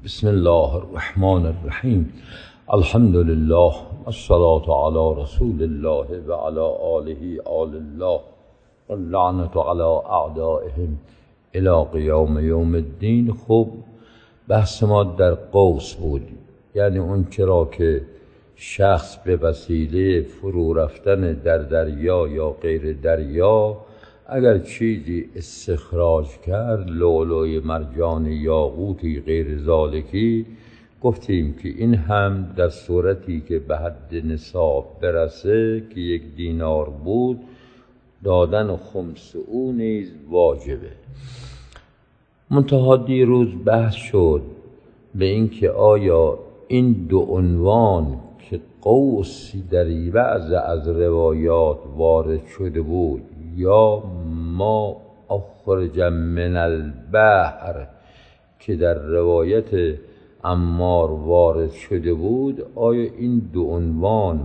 بسم الله الرحمن الرحیم. الحمد لله والصلاة علی رسول الله و علی آله آل الله واللعنة علی اعدائهم الی قیام یوم الدین. خب بحث ما در قوس بود، یعنی اون چرا که شخص به وسیله فرو رفتن در دریا یا غیر دریا اگر چیزی استخراج کرد، لؤلؤ مرجان یاقوتی غیر ذالکی، گفتیم که این هم در صورتی که به حد نصاب برسه که 1 دینار بود، دادن خمس او نیز واجبه. منتها دیروز بحث شد به این که آیا این دو عنوان که قوس در بعض از روایات وارد شده بود یا ما اخرج من البحر که در روایت عمار وارد شده بود، آیا این دو عنوان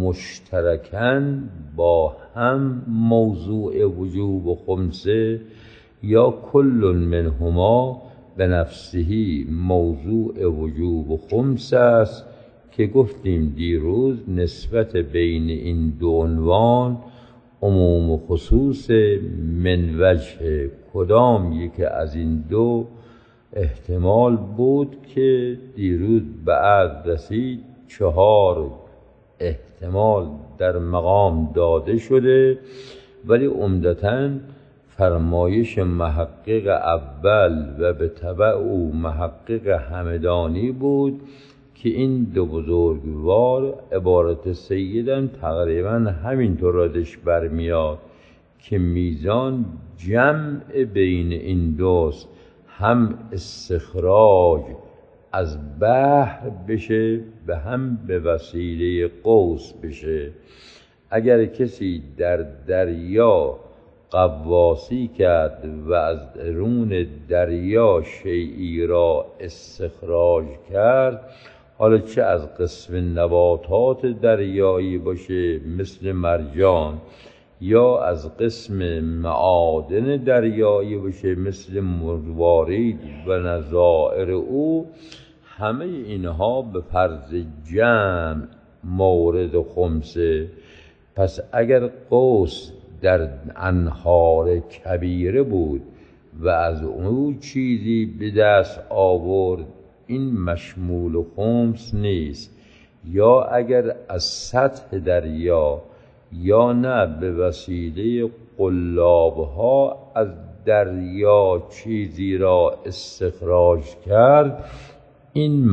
مشترکاً با هم موضوع وجوب و خمسه یا کل منهما به نفسه موضوع وجوب و خمسه است؟ که گفتیم دیروز نسبت بین این دو عنوان عموم و خصوص من وجه کدام یکی از این دو احتمال بود که دیروز به عرض رسید 4 احتمال در مقام داده شده، ولی عمدتاً فرمایش محقق اول و به تبع او محقق همدانی بود که این دو بزرگوار عبارت سیدن تقریباً همینطور ردش برمیاد که میزان جمع بین این دوست هم استخراج از بحر بشه و هم به وسیله قوس بشه. اگر کسی در دریا غواصی کرد و از درون دریا شیئی را استخراج کرد، حالا چه از قسم نباتات دریایی باشه مثل مرجان یا از قسم معادن دریایی باشه مثل مروارید و نظائر او، همه اینها به فرض جمع مورد خمسه. پس اگر قوس در انهار کبیره بود و از او چیزی به دست آورد، این مشمول خمس نیست. یا اگر از سطح دریا یا نه به وسیله قلابها از دریا چیزی را استخراج کرد، این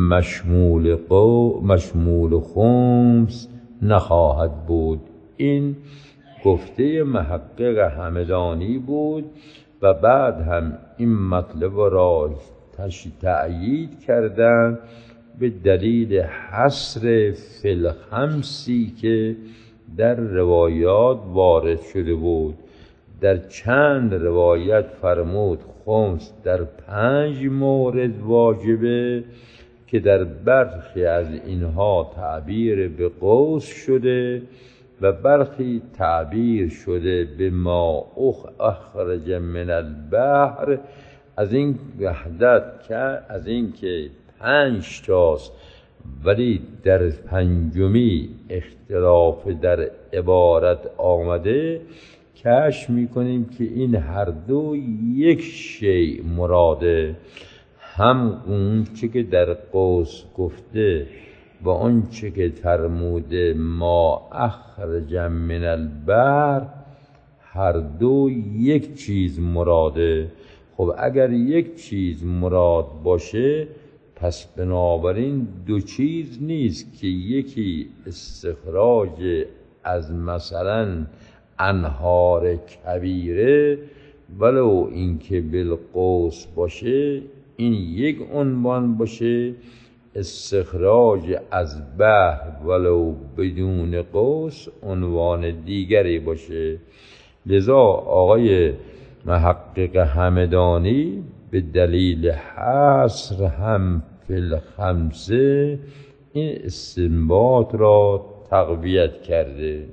مشمول خمس نخواهد بود. این گفته محقق همدانی بود و بعد هم این مطلب را تأیید کردن به دلیل حصر فی الخمسی که در روایات وارد شده بود. در چند روایت فرمود خمس در 5 مورد واجبه که در برخی از اینها تعبیر به قوس شده و برخی تعبیر شده به ما اخرج من البحر، از این وحدت که از این که 5 تاست ولی در 5می اختلاف در عبارت آمده، کشف میکنیم که این هر دو یک شیء مراده. هم اون چه که در قوس گفته و اون چه که فرموده ما اخرج من البحر، هر دو یک چیز مراده. خب اگر یک چیز مراد باشه، پس بنابراین 2 چیز نیست که یکی استخراج از مثلا انهار کبیره ولو اینکه بالقوس باشه این یک عنوان باشه، استخراج از بحر ولو بدون قوس عنوان دیگری باشه. لذا آقای محقق همدانی به دلیل حصر هم فی الخمسه این استنباط را تقویت کرده.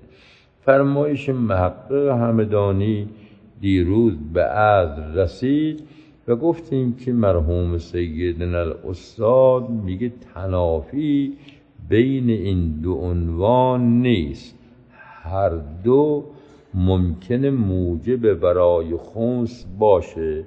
فرمایش محقق همدانی دیروز به عرض رسید و گفتیم که مرحوم سیدنا الاستاد میگه تنافی بین این دو عنوان نیست، هر دو ممکنه موجب برای خمس باشه.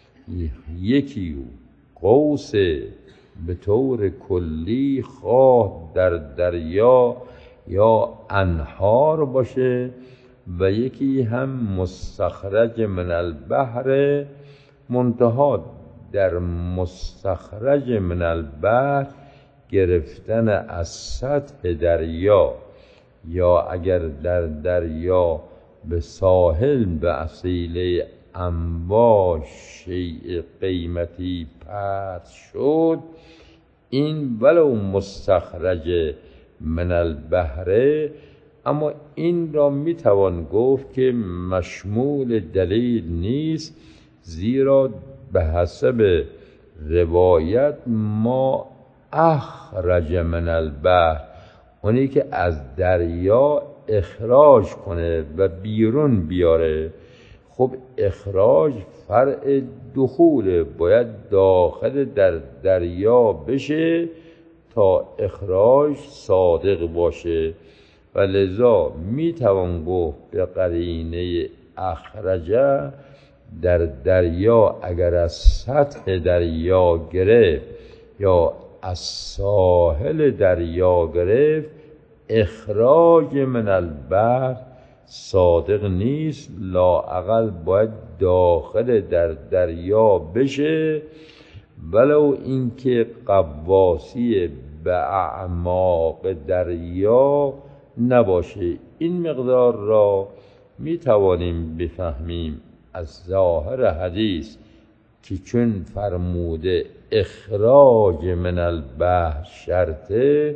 یکی قوس به طور کلی خواه در دریا یا انهار باشه و یکی هم مستخرج من البحر، منتها در مستخرج من البحر گرفتن از سطح دریا یا اگر در دریا به ساحل به وسیله امواج شیء قیمتی پرت شد، این ولو مستخرج من البحر، اما این را میتوان گفت که مشمول دلیل نیست، زیرا به حسب روایت ما اخرج من البحر، اونی که از دریا اخراج کنه و بیرون بیاره. خب اخراج فرع دخوله، باید داخل در دریا بشه تا اخراج صادق باشه و لذا میتوان گفت به قرینه اخرجه در دریا اگر از سطح دریا گرفت یا از ساحل دریا گرفت، اخراج من البحر صادق نیست، لااقل باید داخل در دریا بشه، ولو اینکه غواصی به اعماق دریا نباشه. این مقدار را می توانیم بفهمیم از ظاهر حدیث که چون فرموده اخراج من البحر شرطه،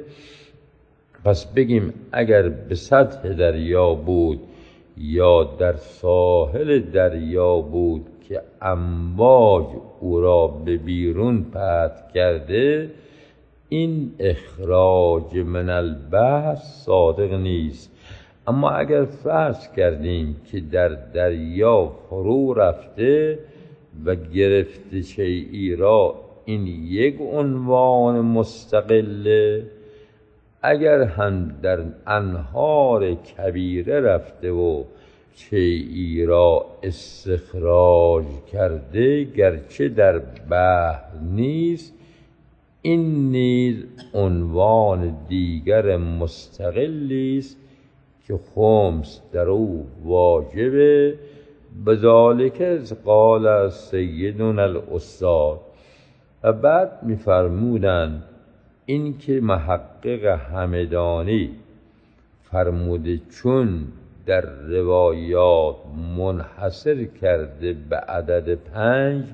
پس بگیم اگر به سطح دریا بود یا در ساحل دریا بود که امواج او را به بیرون پرت کرده، این اخراج من البحر صادق نیست. اما اگر فرض کردیم که در دریا فرو رفته و گرفته شیئی را، این یک عنوان مستقله. اگر هم در انهار کبیره رفته و شیئی را استخراج کرده گرچه در بحر نیست، این نیز عنوان دیگر مستقلی است که خمس در او واجبه. بذالک قال سیدنا الاستاد. و بعد می‌فرمودند این که محقق همدانی فرموده چون در روایات منحصر کرده به عدد 5،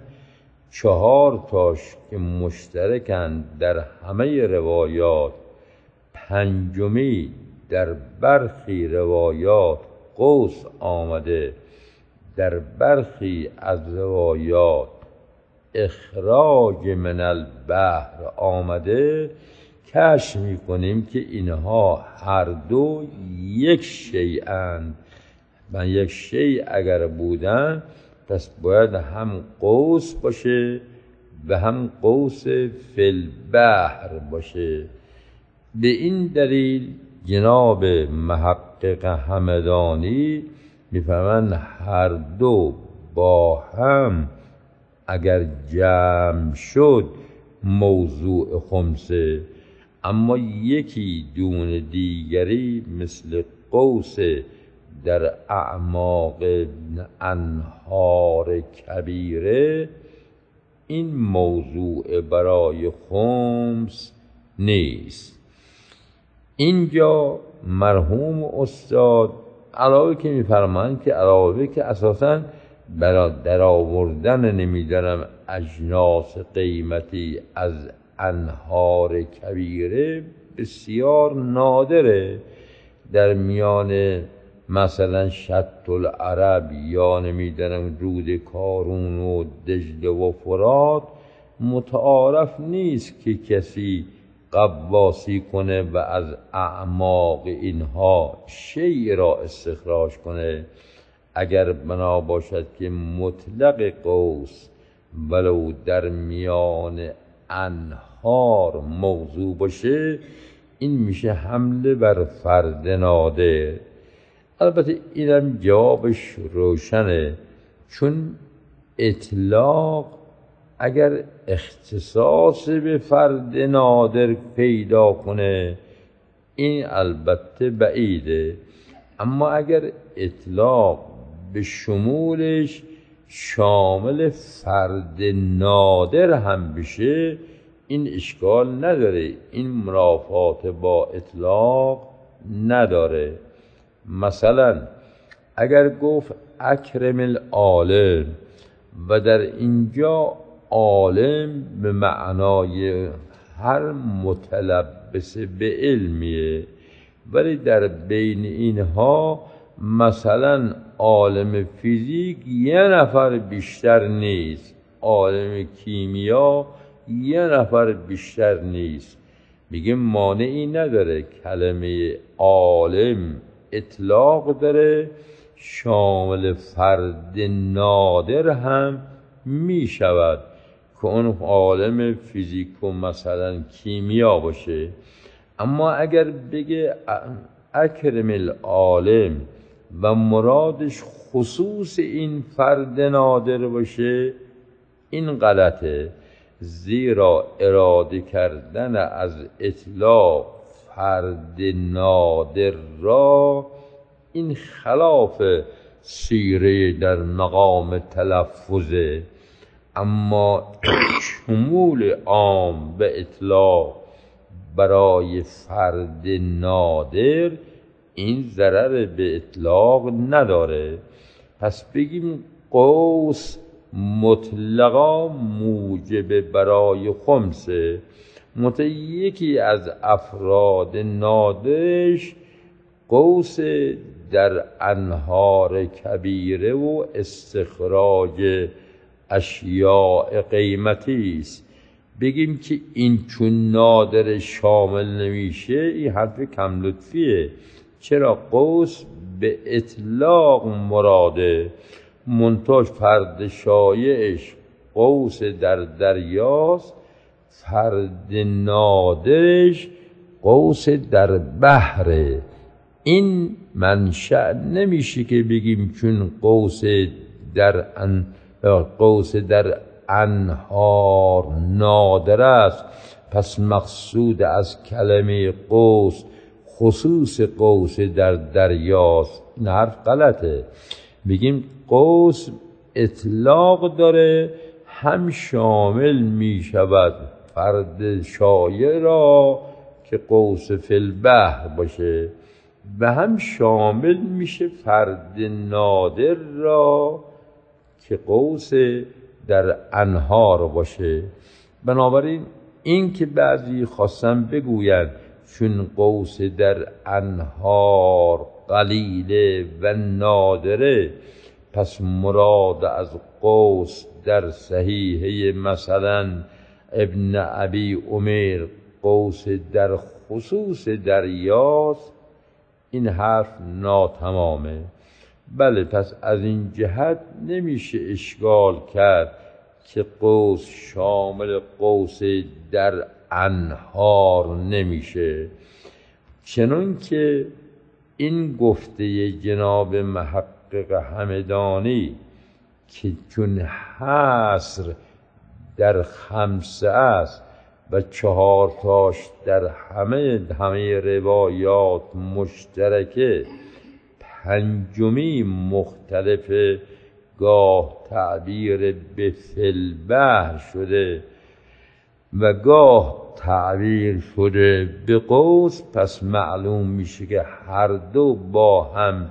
4 تاش که مشترکند در همه روایات، پنجمی در برخی روایات قوس آمده، در برخی از روایات اخراج من البحر آمده، کشف می‌کنیم که اینها هر دو یک شیئند و یک شیء اگر بودن پس باید هم قوس باشه و هم قوس فی البحر باشه. به این دلیل جناب محقق همدانی می‌فرمایند هر دو با هم اگر جمع شد موضوع خمسه، اما یکی دون دیگری مثل قوس در اعماق انهار کبیره، این موضوع برای خمس نیست. اینجا مرحوم استاد علاوه که می‌فرمایند که علاوه که اساساً برای در آوردن نمیدانم اجناس قیمتی از انهار کبیره بسیار نادره، در میان مثلا شط العرب یا نمیدانم رود کارون و دجله و فرات متعارف نیست که کسی غواصی کنه و از اعماق اینها شیء را استخراج کنه. اگر بنا باشد که مطلق قوس ولو در میان انهار موضوع باشه، این میشه حمله بر فرد نادر. البته اینم جوابش روشنه، چون اطلاق اگر اختصاص به فرد نادر پیدا کنه این البته بعیده، اما اگر اطلاق به شمولش شامل فرد نادر هم بشه این اشکال نداره، این منافات با اطلاق نداره. مثلا اگر گفت اکرم العالم و در اینجا عالم به معنای هر متلبس به علمیه، ولی در بین اینها مثلا عالم فیزیک یه نفر بیشتر نیست، عالم کیمیا یه نفر بیشتر نیست، میگه مانعی نداره کلمه عالم اطلاق داره، شامل فرد نادر هم می شود که اون عالم فیزیک و مثلا کیمیا باشه. اما اگر بگه اکرم العالم و مرادش خصوص این فرد نادر باشه این غلطه، زیرا اراده کردن از اطلاق فرد نادر را این خلاف سیره در مقام تلفظه، اما شمول عام به اطلاق برای فرد نادر این ضرر به اطلاق نداره. پس بگیم قوس مطلقا موجب برای خمسه، یکی از افراد نادرش قوس در انهار کبیره و استخراج اشیاء قیمتی است. بگیم که این چون نادر شامل نمیشه این حرف کم لطفیه، چرا قوس به اطلاق مراده، منتها فرد شایعش قوس در دریاست، فرد نادرش قوس در بحره. این منشأ نمیشه که بگیم چون قوس در انهار نادر است پس مقصود از کلمه قوس خصوص قوس در دریاست. این حرف غلطه. بگیم قوس اطلاق داره، هم شامل می شود فرد شایع را که قوس فی البحر باشه و هم شامل میشه فرد نادر را که قوس در انهار باشه. بنابراین این که بعضی خواستن بگویند چون قوس در انهار قلیله و نادره پس مراد از قوس در صحیحه مثلا ابن ابی عمر قوس در خصوص دریاست، این حرف ناتمامه. بله، پس از این جهت نمیشه اشکال کرد که قوس شامل قوس در انهار نمیشه، چنان که این گفته جناب محقق همدانی که چون حصر در خمسه است و 4 تاش در همه روایات مشترکه، 5می مختلف، گاه تعبیر به فی‌البحر شده و گاه تعبیر شده به قوس، پس معلوم میشه که هر دو با هم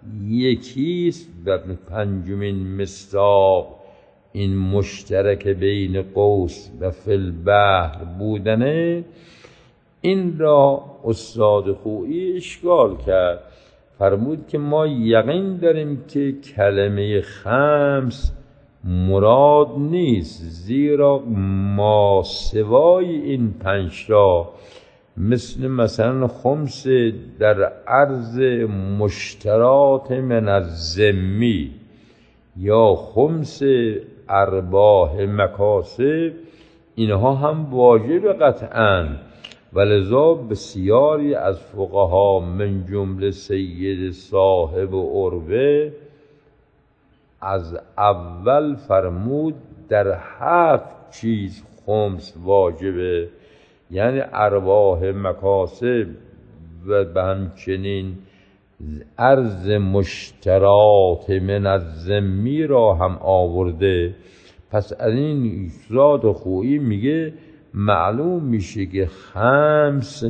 یکیست و 5مین مصداق این مشترک بین قوس و فی‌البحر بودنه. این را استاد خویی اشکال کرد، فرمود که ما یقین داریم که کلمه خمس مراد نیست، زیرا ما سوای این 5 را مثلا خمس در عرض مشترات من الذمی یا خمس ارباح مکاسب اینها هم واجب قطعاً، ولذا بسیاری از فقها من جمله سید صاحب عروه از اول فرمود در 7 چیز خمس واجبه، یعنی ارباح مکاسب و به همچنین ارز مشترات من الذمی را هم آورده. پس از این ذات خویی میگه معلوم میشه که خمس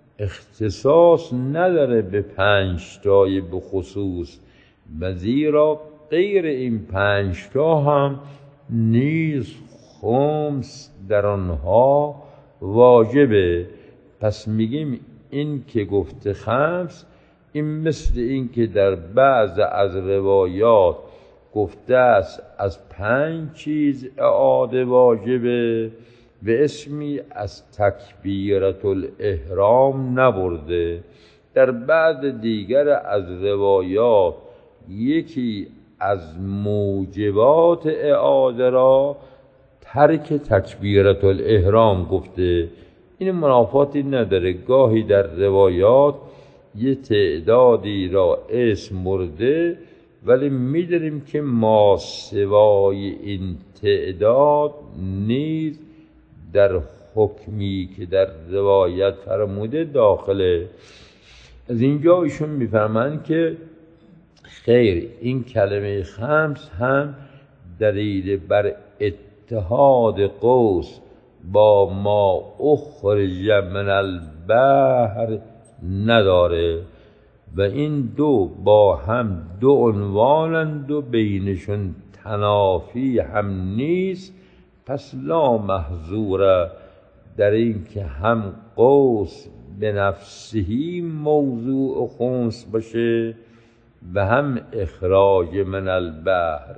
اختصاص نداره به 5 تای به خصوص، و زیرا غیر این 5 تا هم نیز خمس در آنها واجبه. پس میگیم این که گفته خمس، این مثل این که در بعض از روایات گفته است از 5 چیز اعاده واجبه و اسمی از تکبیرة الاحرام نبرده. در بعض دیگر از روایات یکی از موجبات اعاده را ترک تکبیرة الاحرام گفته. این منافاتی نداره، گاهی در روایات یه تعدادی را اسم برده ولی می‌دونیم که ما سوای این تعداد نیز در حکمی که در روایت فرموده داخله. از اینجا ایشون میفرمایند که خیر، این کلمه خمس هم دلیل بر اتحاد قوس با ما اخرج من البحر نداره و این دو با هم دو عنوانند و بینشون تنافی هم نیست. پس لا محظوره در این که هم قوس به نفسهی موضوع خمس باشه و هم اخراج من البحر.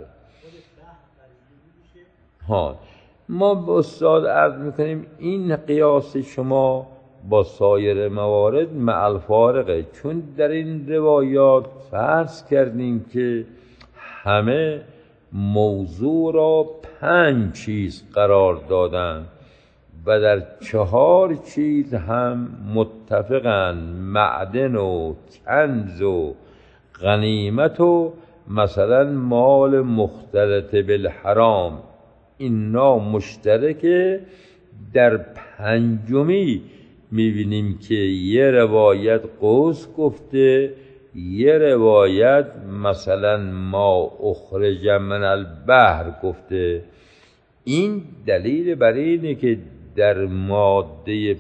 ما به استاد عرض میکنیم این قیاس شما با سایر موارد مع الفارقه، چون در این روایات فرض کردیم که همه موضوع را 5 چیز قرار دادن و در 4 چیز هم متفقن، معدن و کنز و غنیمت و مثلا مال مختلط بالحرام، اینا مشترکه. در 5می میبینیم که یه روایت قوس گفته، یه روایت مثلا ما اخرج من البحر گفته. این دلیل بر اینه که در ماده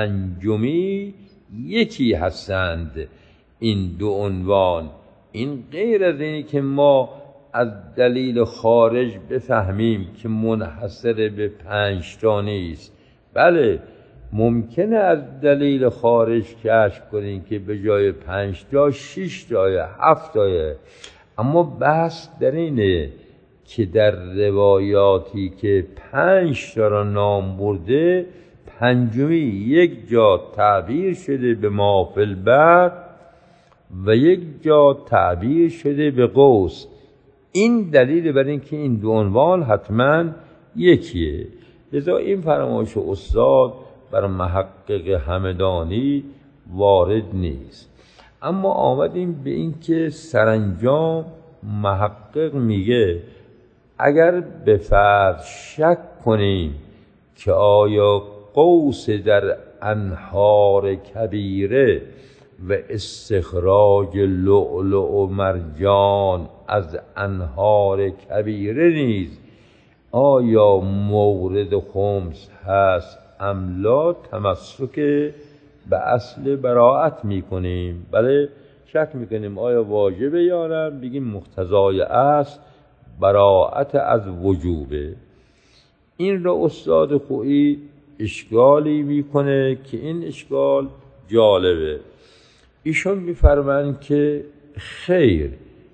5می یکی هستند این دو عنوان. این غیر از اینه که ما از دلیل خارج بفهمیم که منحصر به 5 تا نیست. بله ممکنه از دلیل خارج کشف کنیم که به جای 5 تا 6 تا 7 تا، اما بحث در اینه که در روایاتی که 5 تا را نام برده، 5می یک جا تعبیر شده به ما فی البحر و یک جا تعبیر شده به قوس. این دلیل بر این که این دو عنوان حتما یکیه. لذا این فرمایش استاد بر محقق همدانی وارد نیست. اما آمدیم به این که سرانجام محقق میگه اگر به فرض شک کنیم که آیا قوس در انهار کبیره و استخراج لؤلؤ و مرجان از انهار کبیره نیز آیا مورد خمس هست ام لا، تمسک به اصل براءت میکنیم. بله شک میکنیم آیا واجبه یا نه، بگیم مقتضای اصل براءت از وجوبه. این را استاد خویی اشکالی میکنه که این اشکال جالبه. ایشون میفرمایند که خیر،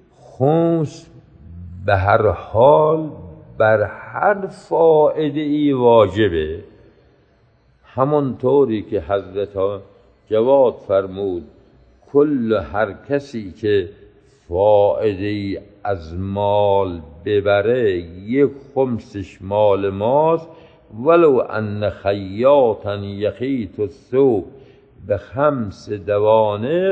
خمس به هر حال بر هر فائده ای واجبه، همانطوری که حضرت جواد فرمود کل هر کسی که فائده از مال ببره، یک خمسش مال ماست. ولو ان خیاطا یخیط الثوب بخمس دوانق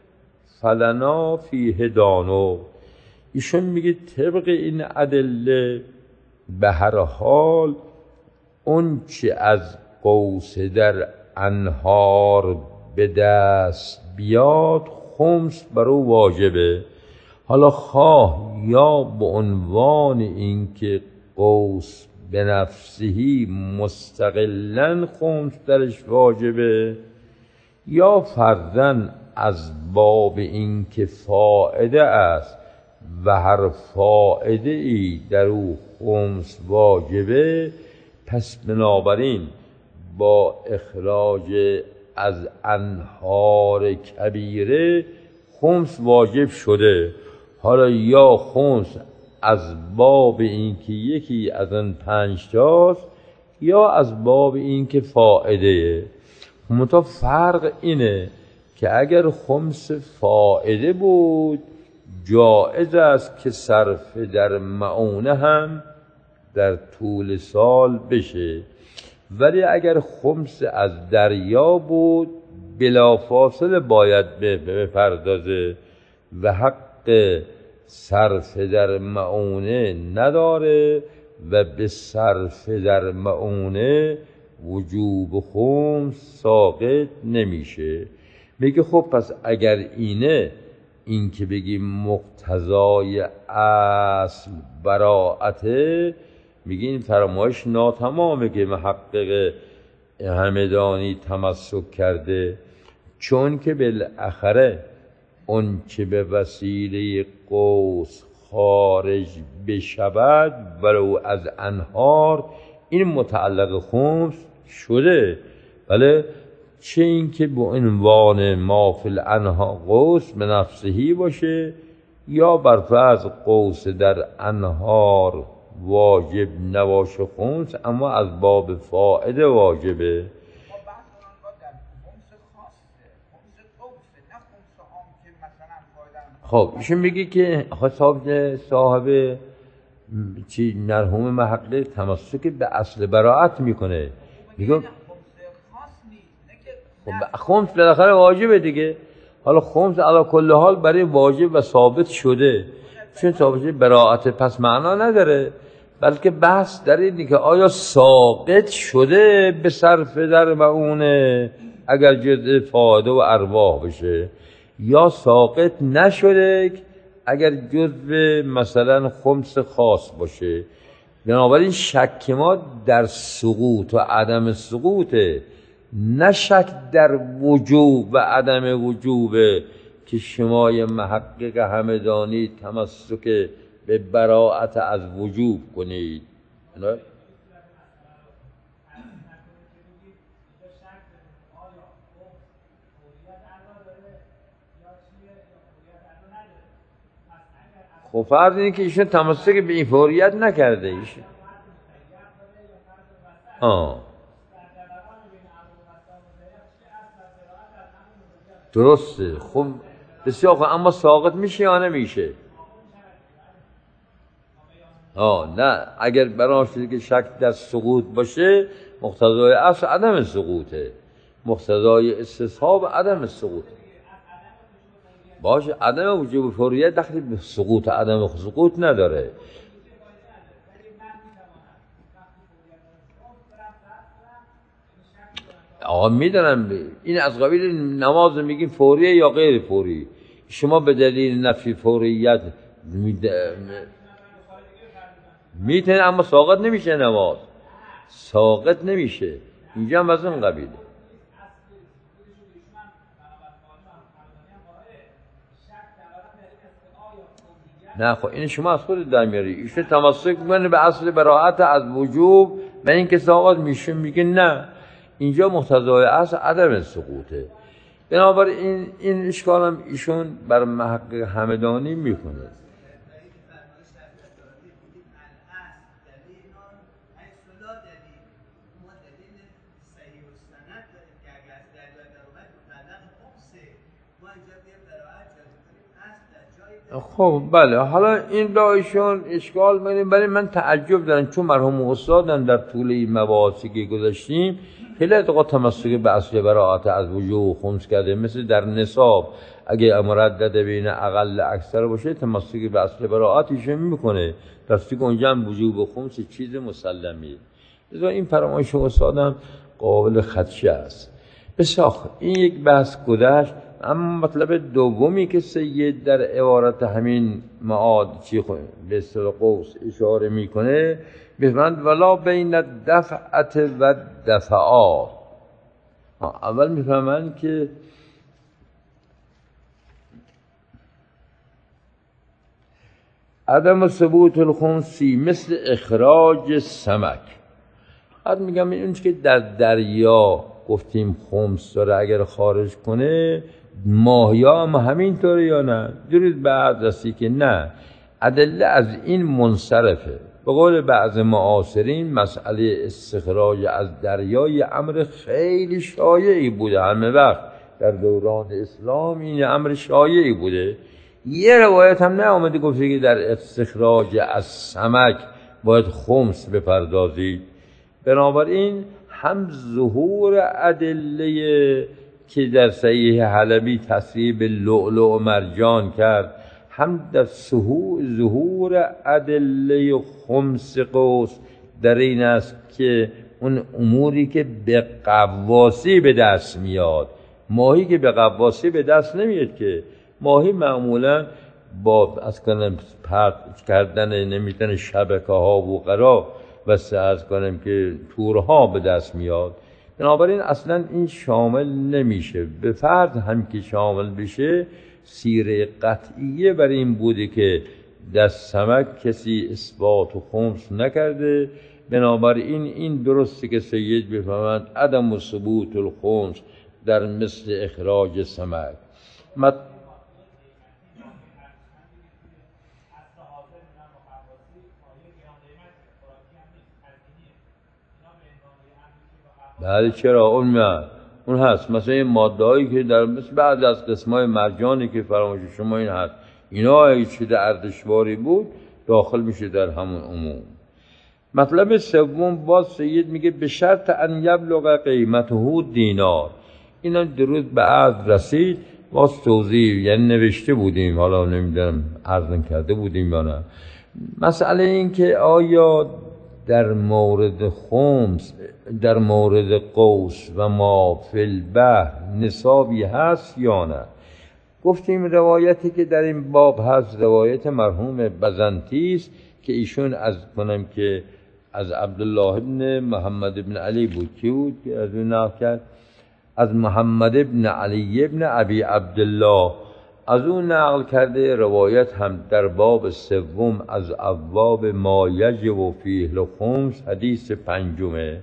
فلنا فیه دانو. ایشون میگه طبق این ادله به هر حال اون چه از قوس در انهار به دست بیاد خمس بر او واجبه. حالا خواه یا به عنوان اینکه قوس به نفسهی مستقلا خمس درش واجبه، یا فرضاً از باب اینکه فائده است و هر فائده ای در او خمس واجبه، پس بنابراین با اخراج از انهار کبیره خمس واجب شده. حالا یا خمس از باب اینکه یکی از آن 5 تاست، یا از باب اینکه فائده. منتها فرق اینه که اگر خمس فائده بود جایز است که صرف در معونه هم در طول سال بشه، ولی اگر خمس از دریا بود بلافاصله باید بپردازه و حق صرف در معونه نداره و به صرف در معونه وجوب خمس ساقط نمیشه. میگه خب پس اگر این که بگیم مقتضای اصل براعته، میگه این فرمایش ناتمامه که محقق همدانی تمسک کرده، چون که بالاخره اون که به وسیله قوس خارج بشود ولو از انهار این متعلق خمس شده. بله، چه این که به عنوان ما فی الانهار قوس به نفسهی باشه، یا بر فرض قوس در انهار واجب نباشه خمس، اما از باب فائده واجبه. خب ایشون میگه که صاحب چی مرحوم محقق تمسک به اصل براعت میکنه، میگه خب خمس بالاخره واجبه دیگه. حالا خمس علی کل حال برای واجب و ثابت شده، چون ثابت براعت پس معنا نداره، بلکه بحث در اینه که آیا ساقط شده به صرف در معونه اگر جزء فائده و ارواح بشه، یا ساقط نشده اگر جزء مثلا خمس خاص باشه. بنابراین شک ما در سقوط و عدم سقوطه، نه شک در وجوب و عدم وجوبه که شمای محقق همدانی تمسک به براعت از وجوب کنید. نه؟ خب فرض اینه که ایشون تمسک به این فوریت نکرده ایشون. درسته. خب بسیار خوب، اما ساقط میشه یا نمیشه؟ نه، اگر بنا شده که شک در سقوط باشه مقتضای اصل عدم سقوطه، مقتضای استصحاب عدم سقوط باشه. عدم وجوب فوریت دخلی به سقوط عدم سقوط نداره. آقا میدونم این از قبیل نماز میگیم فوریه یا غیر فوری. شما به دلیل نفی فوریت میتونه، اما ساقط نمیشه، نماز ساقط نمیشه. اینجا هم از اون قبیله. نه خب این شما از خود در میاری. ایشون تمسک میکنه به اصل براعت از وجوب و این که ساقط میشه، میگه نه، اینجا مقتضای اصل عدم سقوطه. بنابراین این اشکال هم ایشون بر محقق همدانی میکنه. خب بله، حالا این دایشون اشکال می‌کنیم، ولی من تعجب دارم چون مرحوم استادم در طول این مباحثی که گذاشتیم خیلی اوقات تمسک به اصل براءت از وجوه خمس کرده، مثل در نصاب اگه مردد بین اقل اکثر باشه تمسک به اصل براءتش میکنه، درستی که اونجا هم وجوب خمس چیز مسلمیه. لذا این فرمایش استادم قابل خدشه است. بسیار این یک بحث گذشت. اما مطلب دومی که سید در عبارت همین معاد به اصطلاح قوس اشاره میکنه، میفرماید ولا بین الدفعت و دفعات. اول میفهمند که عدم ثبوت الخمسی مثل اخراج سمک. بعد میگم این که در دریا گفتیم خمس داره اگر خارج کنه، ماهیا هم همینطوره یا نه؟ درود بعد رسی که نه، ادله از این منصرفه. به قول بعض معاصرین مسئله استخراج از دریای امر خیلی شایعی بوده، همه وقت در دوران اسلام این امر شایعی بوده. یه روایت هم نه آمده گفته که در استخراج از سمک باید خمس بپردازید. بنابراین هم ظهور ادله که در صحیح حلبی تصریح به لؤلؤ و مرجان کرد، هم در ظهور ادله خمس قوس در این است که اون اموری که به قواسی به دست میاد، ماهی که به قواسی به دست نمیاد، که ماهی معمولا با از کنم پرت کردن نمیتونه شبکه ها و قرا و از کنم که تورها به دست میاد. بنابراین اصلا این شامل نمیشه. به فرض هم که شامل بشه، سیره قطعیه بر این بوده که در سمک کسی اثبات و خمس نکرده. بنابراین این درسته که سید بفهمند عدم و ثبوت الخمس در مثل اخراج سمک. بله چرا اون هست، مثلا این ماده هایی که در مثل بعض از قسمای مرجانی که فراموش شما این هست، اینا اگه چیز اردشواری بود داخل میشه در همون عموم. مطلب سوم باز سید میگه به شرط ان یبلغ قیمته دینار. اینا درود به عرض رسید، باز توضیح یعنی نوشته بودیم، حالا نمیدونم عرض کرده بودیم یا نه. مسئله این که آیا در مورد خمس، در مورد قوس و ما فی البحر نصابی هست یا نه؟ گفتیم روایتی که در این باب هست روایت مرحوم بزنطی است که ایشون از عبدالله ابن محمد ابن علی بود. کی بود که از اون نقل کرد؟ از محمد ابن علی ابن ابی عبدالله از اون نقل کرده. روایت هم در باب سوم از ابواب ما یجب فیه الخمس حدیث پنجمه.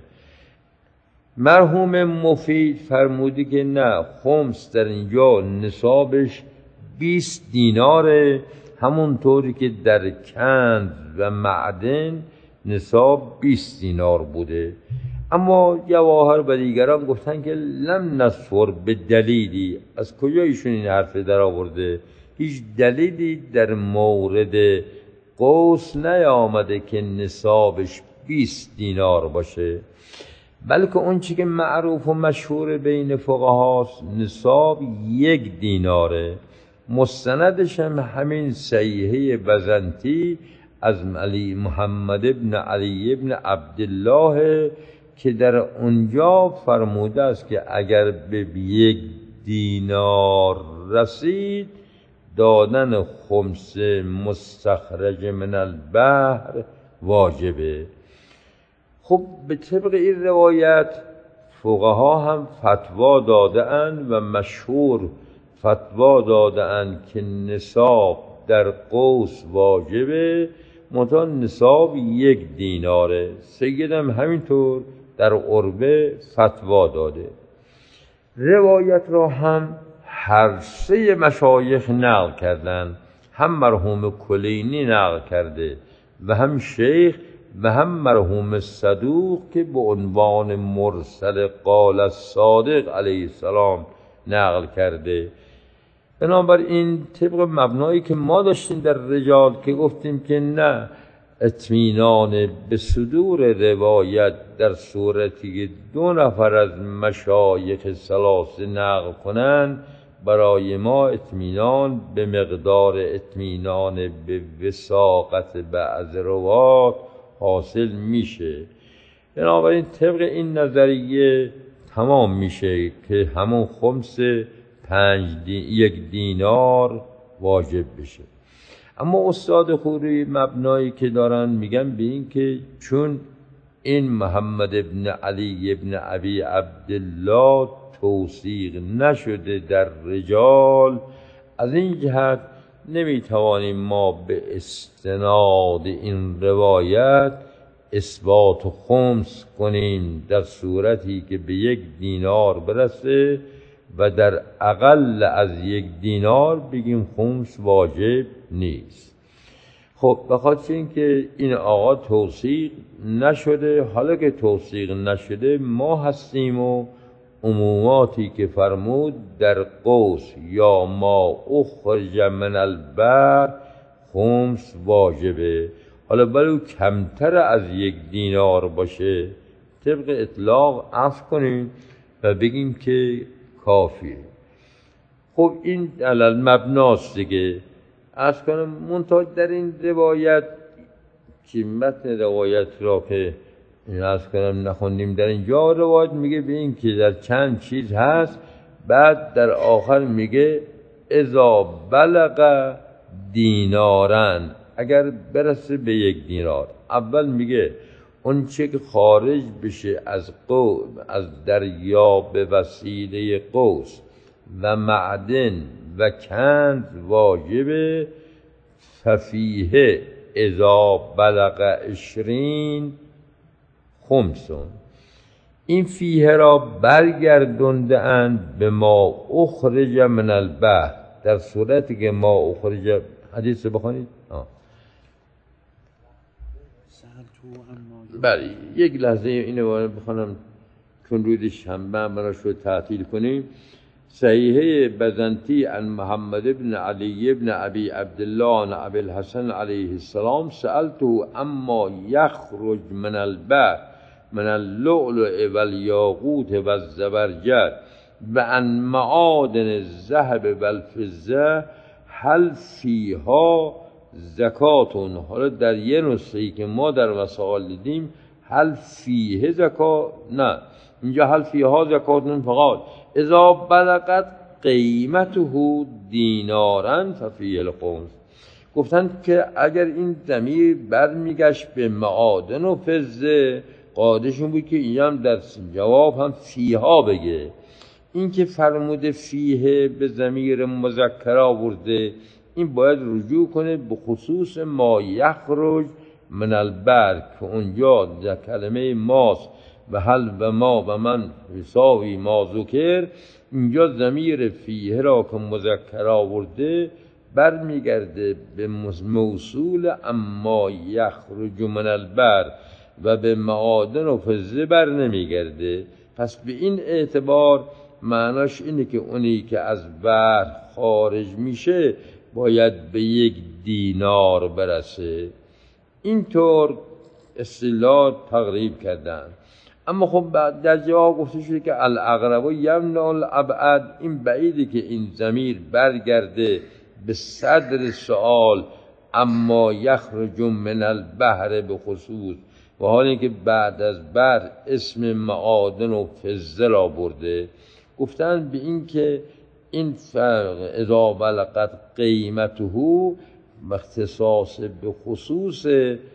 مرحوم مفید فرمودی که نه، خمس در اینجا نصابش 20 دیناره، همونطوری که در کنز و معدن نصاب 20 دینار بوده. اما جواهر و دیگران گفتن که لم نصفر به دلیلی. از کجا ایشون این حرف در آورده؟ هیچ دلیلی در مورد قوس نیامده که نصابش 20 دینار باشه، بلکه اون چی که معروف و مشهور بین فقهاست نصاب 1 دیناره. مستندش هم همین صحیحه بزنطی از محمد ابن علی ابن عبدالله که در اونجا فرموده است که اگر به 1 دینار رسید دادن خمس مستخرج من البحر واجبه. خب به طبق این روایت فقها هم فتوا داده اند و مشهور فتوا داده اند که نصاب در قوس واجبه، منتها نصاب 1 دیناره. سیدم همینطور در عربه فتوا داده. روایت را هم هر 3 مشایخ نقل کردن، هم مرحوم کلینی نقل کرده و هم شیخ و هم مرحوم صدوق که به عنوان مرسل قال الصادق علیه السلام نقل کرده. بنابراین طبق مبنایی که ما داشتیم در رجال که گفتیم که نه، اطمینان به صدور روایت در صورتی که 2 نفر از مشایخ ثلاثه نقل کنند برای ما اطمینان به مقدار اطمینان به وثاقت بعض روات حاصل میشه. بنابراین طبق این نظریه تمام میشه که همون خمس 1 دینار واجب بشه. اما استاد خوری مبنایی که دارن میگن به این که چون این محمد ابن علی ابن ابی عبدالله توثیق نشده در رجال، از این جهت نمیتوانیم ما به استناد این روایت اثبات خمس کنیم در صورتی که به 1 دینار برسه و در اقل از 1 دینار بگیم خمس واجب نیست. خب بخاطر اینکه این آقا توثیق نشده، حالا که توثیق نشده ما هستیم و عموماتی که فرمود در قوس یا ما اخرج من البحر خمس واجبه، حالا بلو کمتر از 1 دینار باشه طبق اطلاق عفو کنیم و بگیم که کافیه. خب این علل مبناست دیگه. عرض کنم منتها در این روایت که متن روایت را که عرض کنم نخوندیم، در اینجا روایت میگه به این که در چند چیز هست، بعد در آخر میگه اذا بلغ دینارن، اگر برسه به 1 دینار. اول میگه اون چه که خارج بشه از دریا به وسیله قوس و معدن و کنز واجب، ففیه اذا بلغ 20 خمسون. این فیه را برگردنده اند به ما اخرج من البحر، در صورتی که ما اخرج، حدیث بخونید. بله یک لحظه اینو بخونم چون روز شنبه براش رو تعطیل کنیم. صحیحه بزنتی عن محمد بن علی بن ابی عبدالله عن ابی الحسن علیه السلام سألته اما یخرج من البحر من اللؤلؤ والیاقوت والزبرجد و عن معادن الذهب والفضه هل فیها زکاتون. حالا در یه نسخه‌ای که ما در وسائل دیدیم هل فیه زکات، نه اینجا هل فیها زکاتون فقط اذا بلغت قیمته دینارن ففیه الخمس. گفتن که اگر این ضمیر برمیگشت به معادن و فضه، قاعدشون بود که این هم در جواب هم فیها بگه. این که فرموده فیه به ضمیر مذکر آورده، این باید رجوع کنه به خصوص ما یخرج من البر که اونجا در کلمه ماست و هل و ما و من حسابی ما ذکر. اینجا ضمیر فیه را که مذکر آورده برمیگرده به موصول اما یخرج من البر و به معادن و فضه بر نمیگرده. پس به این اعتبار معناش اینه که اونی که از بحر خارج میشه باید به 1 دینار برسه. اینطور اصطلاح تقریب کردن. اما خب در جواب گفته شده که الاقرب یمنع الابعد، این بعیده که این ضمیر برگرده به صدر سوال اما یخرج من البحر به خصوص، و حال اینکه بعد از بر اسم معادن و فضه را برده. گفتن به این که این فرق اذا بلغت قیمته اختصاص به خصوص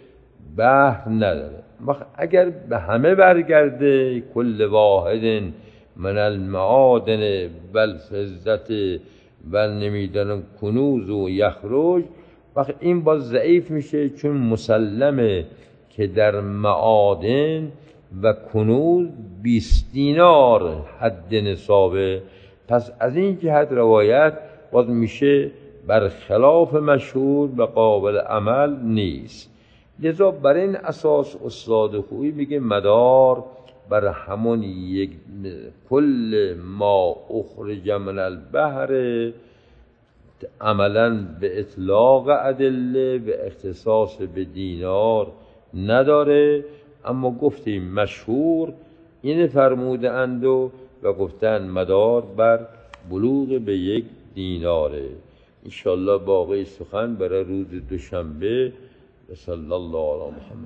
بحر نداره. اگر به همه برگرده کل واحد من المعادن و الفضه و نمیدانم کنوز و یخرج، وقت این باز ضعیف میشه، چون مسلمه که در معادن و کنوز 20 دینار حد نصابه. پس از این جهت روایت باز میشه برخلاف مشهور و قابل عمل نیست. لذا بر این اساس استاد خویی میگه مدار بر همون یک کل ما اخرج من البحر عملا به اطلاق ادله به اختصاص به دینار نداره، اما گفتیم مشهور این فرموده اند و گفتن مدار بر بلوغ به 1 دیناره. انشاءالله باقی سخن برای روز دوشنبه. صلی الله علی محمد.